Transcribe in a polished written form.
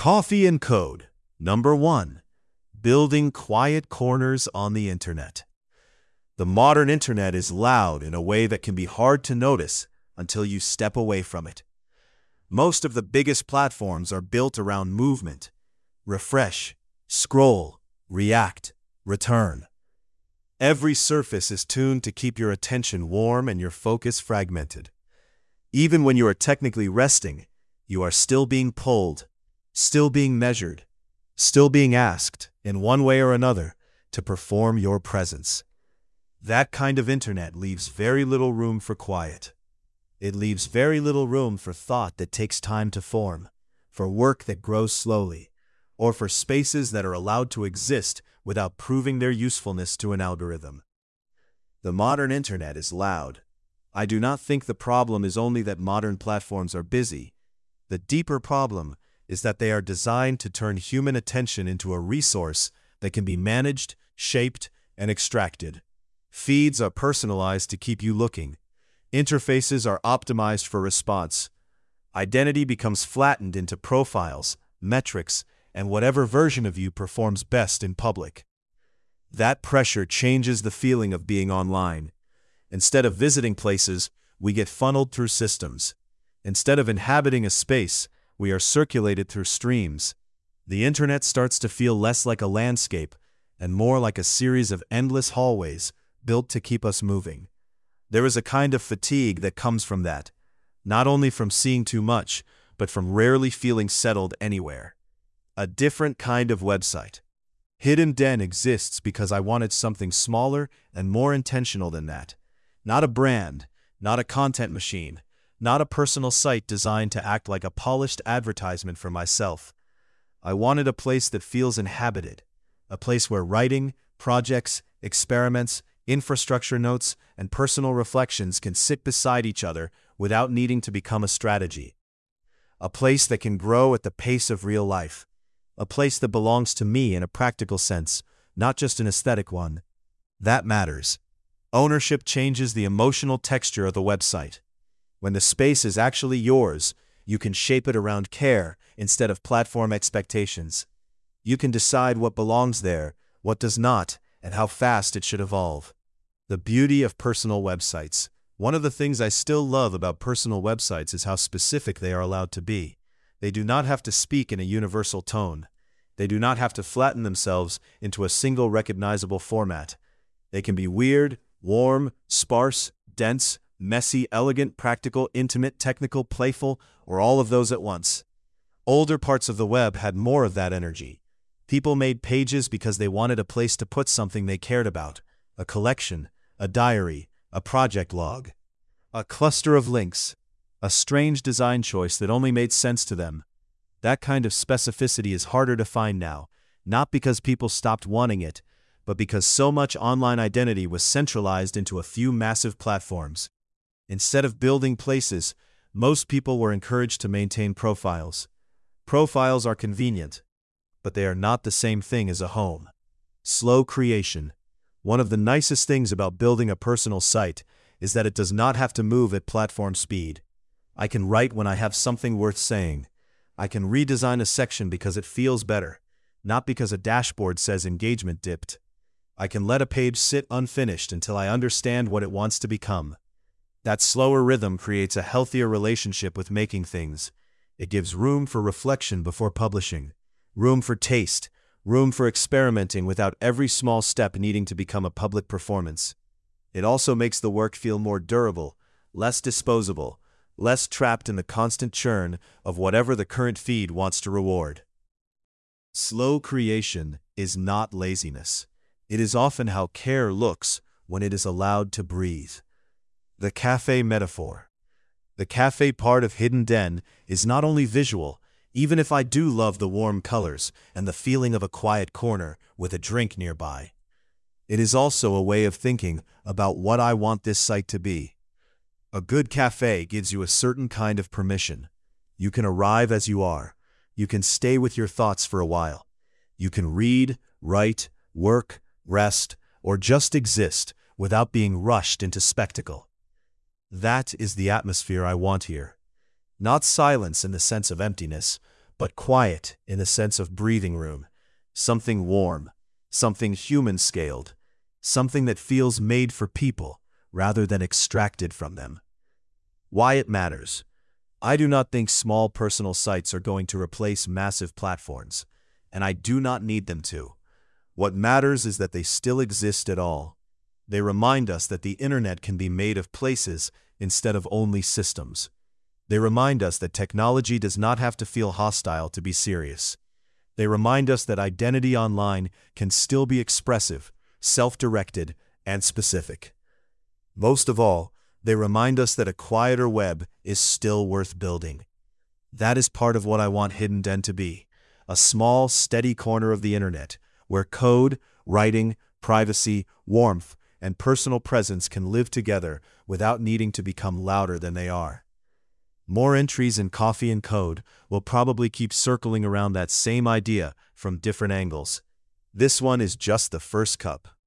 Coffee and Code. Number 1. Building quiet corners on the internet. The modern internet is loud in a way that can be hard to notice until you step away from it. Most of the biggest platforms are built around movement. Refresh, scroll, react, return. Every surface is tuned to keep your attention warm and your focus fragmented. Even when you are technically resting, you are still being pulled, still being measured, still being asked, in one way or another, to perform your presence. That kind of internet leaves very little room for quiet. It leaves very little room for thought that takes time to form, for work that grows slowly, or for spaces that are allowed to exist without proving their usefulness to an algorithm. The modern internet is loud. I do not think the problem is only that modern platforms are busy. The deeper problem is that they are designed to turn human attention into a resource that can be managed, shaped, and extracted. Feeds are personalized to keep you looking. Interfaces are optimized for response. Identity becomes flattened into profiles, metrics, and whatever version of you performs best in public. That pressure changes the feeling of being online. Instead of visiting places, we get funneled through systems. Instead of inhabiting a space, we are circulated through streams. The internet starts to feel less like a landscape and more like a series of endless hallways built to keep us moving. There is a kind of fatigue that comes from that, not only from seeing too much, but from rarely feeling settled anywhere. A different kind of website. Hidden Den exists because I wanted something smaller and more intentional than that. Not a brand, not a content machine, not a personal site designed to act like a polished advertisement for myself. I wanted a place that feels inhabited, a place where writing, projects, experiments, infrastructure notes, and personal reflections can sit beside each other without needing to become a strategy. A place that can grow at the pace of real life. A place that belongs to me in a practical sense, not just an aesthetic one. That matters. Ownership changes the emotional texture of the website. When the space is actually yours, you can shape it around care instead of platform expectations. You can decide what belongs there, what does not, and how fast it should evolve. The beauty of personal websites. One of the things I still love about personal websites is how specific they are allowed to be. They do not have to speak in a universal tone. They do not have to flatten themselves into a single recognizable format. They can be weird, warm, sparse, dense, messy, elegant, practical, intimate, technical, playful, or all of those at once. Older parts of the web had more of that energy. People made pages because they wanted a place to put something they cared about, a collection, a diary, a project log, a cluster of links, a strange design choice that only made sense to them. That kind of specificity is harder to find now, not because people stopped wanting it, but because so much online identity was centralized into a few massive platforms. Instead of building places, most people were encouraged to maintain profiles. Profiles are convenient, but they are not the same thing as a home. Slow creation. One of the nicest things about building a personal site is that it does not have to move at platform speed. I can write when I have something worth saying. I can redesign a section because it feels better, not because a dashboard says engagement dipped. I can let a page sit unfinished until I understand what it wants to become. That slower rhythm creates a healthier relationship with making things. It gives room for reflection before publishing, room for taste, room for experimenting without every small step needing to become a public performance. It also makes the work feel more durable, less disposable, less trapped in the constant churn of whatever the current feed wants to reward. Slow creation is not laziness. It is often how care looks when it is allowed to breathe. The cafe metaphor. The cafe part of Hidden Den is not only visual, even if I do love the warm colors and the feeling of a quiet corner with a drink nearby. It is also a way of thinking about what I want this site to be. A good cafe gives you a certain kind of permission. You can arrive as you are. You can stay with your thoughts for a while. You can read, write, work, rest, or just exist without being rushed into spectacle. That is the atmosphere I want here. Not silence in the sense of emptiness, but quiet in the sense of breathing room, something warm, something human-scaled, something that feels made for people rather than extracted from them. Why it matters. I do not think small personal sites are going to replace massive platforms, and I do not need them to. What matters is that they still exist at all. They remind us that the internet can be made of places instead of only systems. They remind us that technology does not have to feel hostile to be serious. They remind us that identity online can still be expressive, self-directed, and specific. Most of all, they remind us that a quieter web is still worth building. That is part of what I want Hidden Den to be, a small, steady corner of the internet, where code, writing, privacy, warmth, and personal presence can live together without needing to become louder than they are. More entries in Coffee and Code will probably keep circling around that same idea from different angles. This one is just the first cup.